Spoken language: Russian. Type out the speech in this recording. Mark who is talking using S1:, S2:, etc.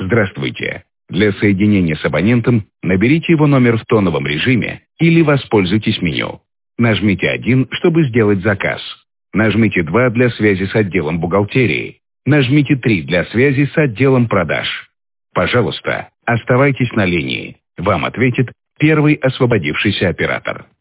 S1: Здравствуйте. Для соединения с абонентом наберите его номер в тоновом режиме или воспользуйтесь меню. Нажмите 1, чтобы сделать заказ. Нажмите 2 для связи с отделом бухгалтерии. Нажмите 3 для связи с отделом продаж. Пожалуйста, оставайтесь на линии. Вам ответит первый освободившийся оператор.